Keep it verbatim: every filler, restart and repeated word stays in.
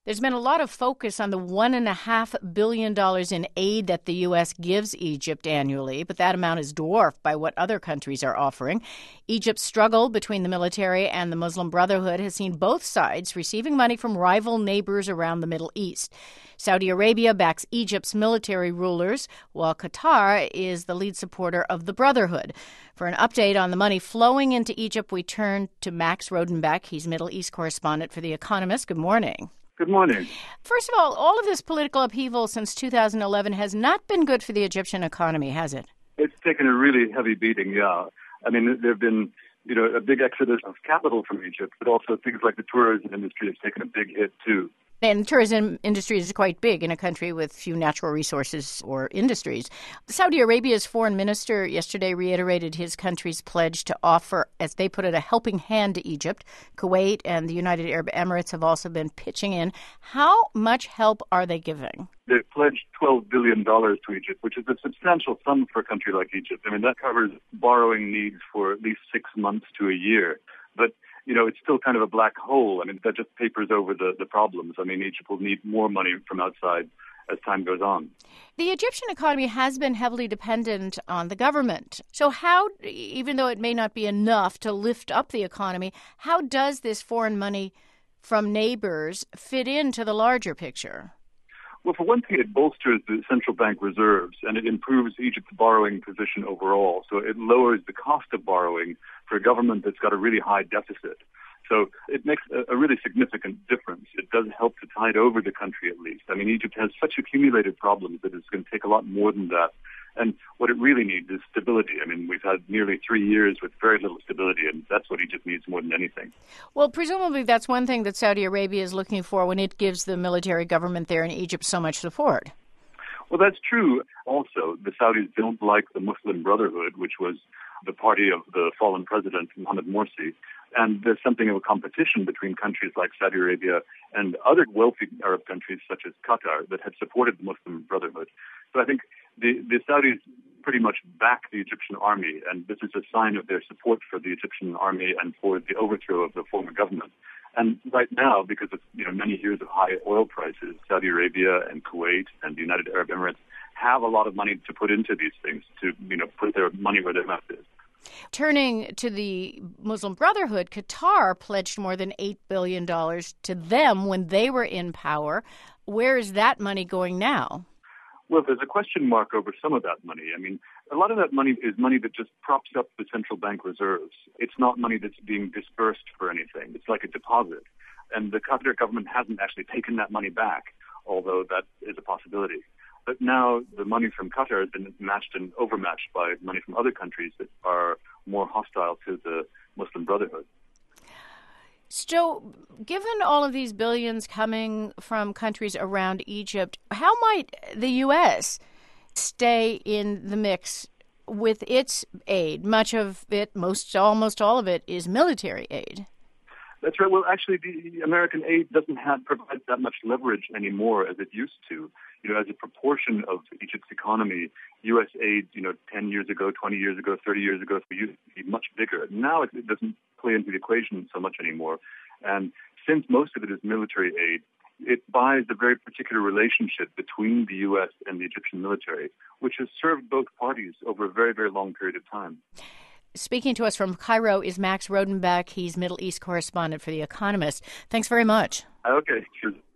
There's been a lot of focus on the one point five billion dollars in aid that the U S gives Egypt annually, but that amount is dwarfed by what other countries are offering. Egypt's struggle between the military and the Muslim Brotherhood has seen both sides receiving money from rival neighbors around the Middle East. Saudi Arabia backs Egypt's military rulers, while Qatar is the lead supporter of the Brotherhood. For an update on the money flowing into Egypt, we turn to Max Rodenbeck. He's Middle East correspondent for The Economist. Good morning. Good morning. First of all, all of this political upheaval since two thousand eleven has not been good for the Egyptian economy, has it? It's taken a really heavy beating, yeah. I mean, there have been, you know, a big exodus of capital from Egypt, but also things like the tourism industry has taken a big hit, too. And the tourism industry is quite big in a country with few natural resources or industries. Saudi Arabia's foreign minister yesterday reiterated his country's pledge to offer, as they put it, a helping hand to Egypt. Kuwait and the United Arab Emirates have also been pitching in. How much help are they giving? They've pledged twelve billion dollars to Egypt, which is a substantial sum for a country like Egypt. I mean, that covers borrowing needs for at least six months to a year. But you know, it's still kind of a black hole. I mean, that just papers over the, the problems. I mean, Egypt will need more money from outside as time goes on. The Egyptian economy has been heavily dependent on the government. So how, even though it may not be enough to lift up the economy, how does this foreign money from neighbors fit into the larger picture? Well, for one thing, it bolsters the central bank reserves and it improves Egypt's borrowing position overall. So it lowers the cost of borrowing for a government that's got a really high deficit. So it makes a, a really significant difference. It does help to tide over the country at least. I mean, Egypt has such accumulated problems that it's going to take a lot more than that. And what it really needs is stability. I mean, we've had nearly three years with very little stability, and that's what Egypt needs more than anything. Well, presumably that's one thing that Saudi Arabia is looking for when it gives the military government there in Egypt so much support. Well, that's true. Also, the Saudis don't like the Muslim Brotherhood, which was the party of the fallen president, Mohammed Morsi. And there's something of a competition between countries like Saudi Arabia and other wealthy Arab countries such as Qatar that had supported the Muslim Brotherhood. So I think the, the Saudis pretty much back the Egyptian army, and this is a sign of their support for the Egyptian army and for the overthrow of the former government. And right now, because of you know many years of high oil prices, Saudi Arabia and Kuwait and the United Arab Emirates have a lot of money to put into these things, to you know put their money where their mouth is. Turning to the Muslim Brotherhood, Qatar pledged more than eight billion dollars to them when they were in power. Where is that money going now? Well, there's a question mark over some of that money. I mean, a lot of that money is money that just props up the central bank reserves. It's not money that's being dispersed for anything. It's like a deposit. And the Qatar government hasn't actually taken that money back, although that is a possibility. But now the money from Qatar has been matched and overmatched by money from other countries that are more hostile to the Muslim Brotherhood. So, given all of these billions coming from countries around Egypt, how might the U S stay in the mix with its aid? Much of it, most, almost all of it, is military aid. That's right. Well, actually, the American aid doesn't have provide that much leverage anymore as it used to. You know, as a proportion of Egypt's economy, U S aid, you know, ten years ago, twenty years ago, thirty years ago, used to be much bigger. Now it, it doesn't play into the equation so much anymore. And since most of it is military aid, it buys a very particular relationship between the U S and the Egyptian military, which has served both parties over a very, very long period of time. Speaking to us from Cairo is Max Rodenbeck. He's Middle East correspondent for The Economist. Thanks very much. Okay, sure.